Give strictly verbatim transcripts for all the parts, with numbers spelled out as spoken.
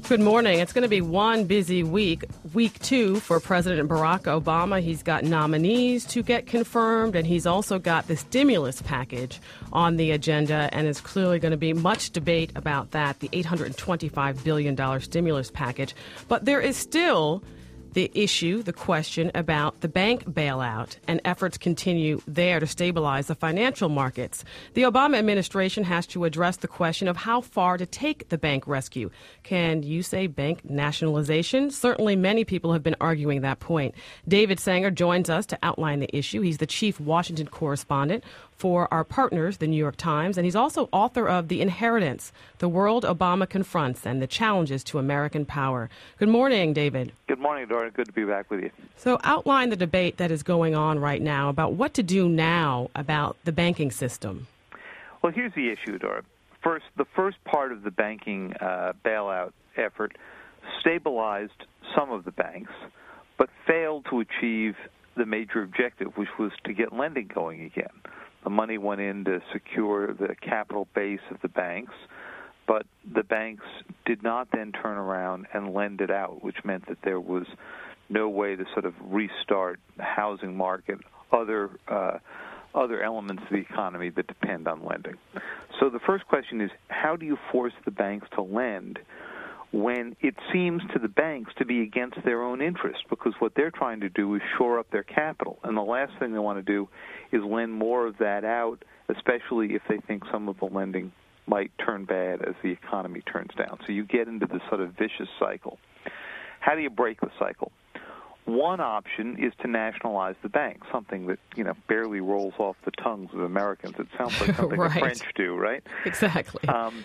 Good morning. It's going to be one busy week, week two for President Barack Obama. He's got nominees to get confirmed, and he's also got the stimulus package on the agenda, and there's clearly going to be much debate about that, the eight hundred twenty-five billion dollars stimulus package. But there is still the issue, the question about the bank bailout, and efforts continue there to stabilize the financial markets. The Obama administration has to address the question of how far to take the bank rescue. Can you say bank nationalization? Certainly many people have been arguing that point. David Sanger joins us to outline the issue. He's the chief Washington correspondent for our partners, the New York Times, and he's also author of The Inheritance, The World Obama Confronts and the Challenges to American Power. Good morning, David. Good morning, Dora. Good to be back with you. So outline the debate that is going on right now about what to do now about the banking system. Well, here's the issue, Dora. First, the first part of the banking uh, bailout effort stabilized some of the banks, but failed to achieve the major objective, which was to get lending going again. The money went in to secure the capital base of the banks, but the banks did not then turn around and lend it out, which meant that there was no way to sort of restart the housing market, other uh, other elements of the economy that depend on lending. So the first question is, how do you force the banks to lend when it seems to the banks to be against their own interest, because what they're trying to do is shore up their capital. And the last thing they want to do is lend more of that out, especially if they think some of the lending might turn bad as the economy turns down. So you get into this sort of vicious cycle. How do you break the cycle? One option is to nationalize the bank, something that, you know, barely rolls off the tongues of Americans. It sounds like something right. the French do, right? Exactly. Um,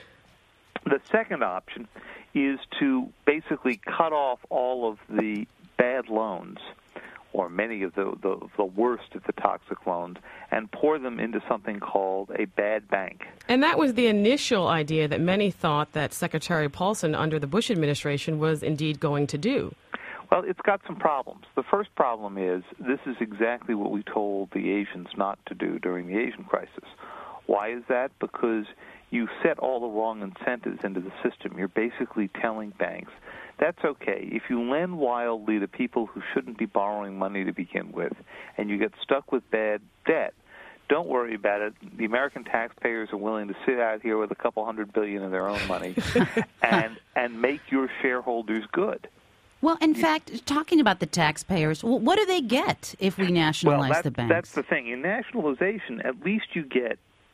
the second option is to basically cut off all of the bad loans, or many of the, the, the worst of the toxic loans, and pour them into something called a bad bank. And that was the initial idea that many thought that Secretary Paulson under the Bush administration was indeed going to do. Well, it's got some problems. The first problem is this is exactly what we told the Asians not to do during the Asian crisis. Why is that? Because you set all the wrong incentives into the system. You're basically telling banks, that's okay. If you lend wildly to people who shouldn't be borrowing money to begin with, and you get stuck with bad debt, don't worry about it. The American taxpayers are willing to sit out here with a couple hundred billion of their own money and and make your shareholders good. Well, in fact, talking about the taxpayers, what do they get if we nationalize well, that's, the banks? That's the thing. In nationalization, at least you get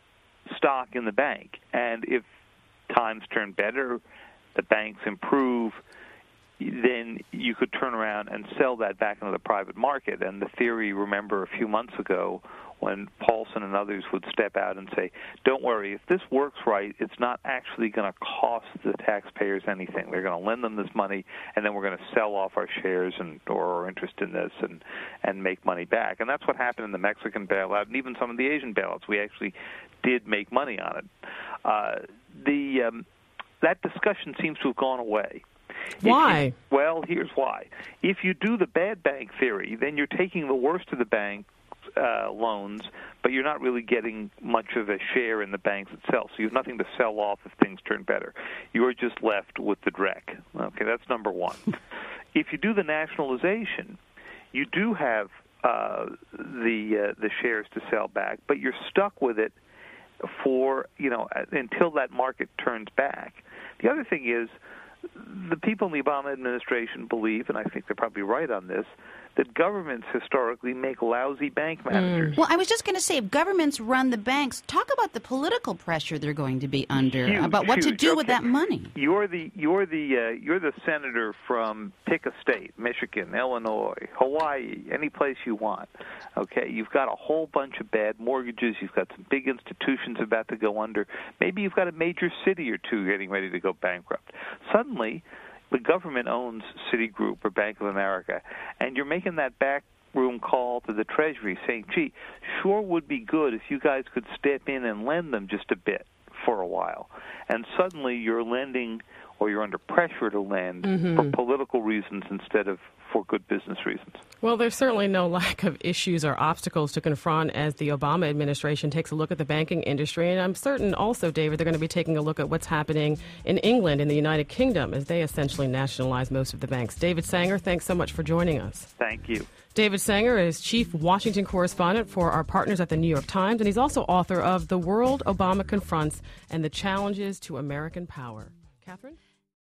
stock in the bank. And if times turn better, the banks improve, then you could turn around and sell that back into the private market. And the theory, remember, a few months ago when Paulson and others would step out and say, don't worry, if this works right, it's not actually going to cost the taxpayers anything. They're going to lend them this money, and then we're going to sell off our shares and or our interest in this and, and make money back. And that's what happened in the Mexican bailout and even some of the Asian bailouts. We actually did make money on it. Uh, the um, that discussion seems to have gone away. Why? You, well, here's why. If you do the bad bank theory, then you're taking the worst of the bank uh, loans, but you're not really getting much of a share in the banks itself. So you have nothing to sell off if things turn better. You're just left with the dreck. Okay, that's number one. If you do the nationalization, you do have uh, the uh, the shares to sell back, but you're stuck with it for, you know, until that market turns back. The other thing is, the people in the Obama administration believe, and I think they're probably right on this, that governments historically make lousy bank managers. Mm. Well, I was just going to say, if governments run the banks, talk about the political pressure they're going to be under, huge, about what huge. to do okay. with that money. You're the you're the uh, you're the senator from pick a state, Michigan, Illinois, Hawaii, any place you want. Okay, you've got a whole bunch of bad mortgages. You've got some big institutions about to go under. Maybe you've got a major city or two getting ready to go bankrupt. Suddenly, the government owns Citigroup or Bank of America, and you're making that backroom call to the Treasury saying, gee, sure would be good if you guys could step in and lend them just a bit for a while. And suddenly you're lending or you're under pressure to lend mm-hmm. for political reasons instead of for good business reasons. Well, there's certainly no lack of issues or obstacles to confront as the Obama administration takes a look at the banking industry. And I'm certain also, David, they're going to be taking a look at what's happening in England and the United Kingdom as they essentially nationalize most of the banks. David Sanger, thanks so much for joining us. Thank you. David Sanger is chief Washington correspondent for our partners at the New York Times, and he's also author of The World Obama Confronts and the Challenges to American Power. Catherine?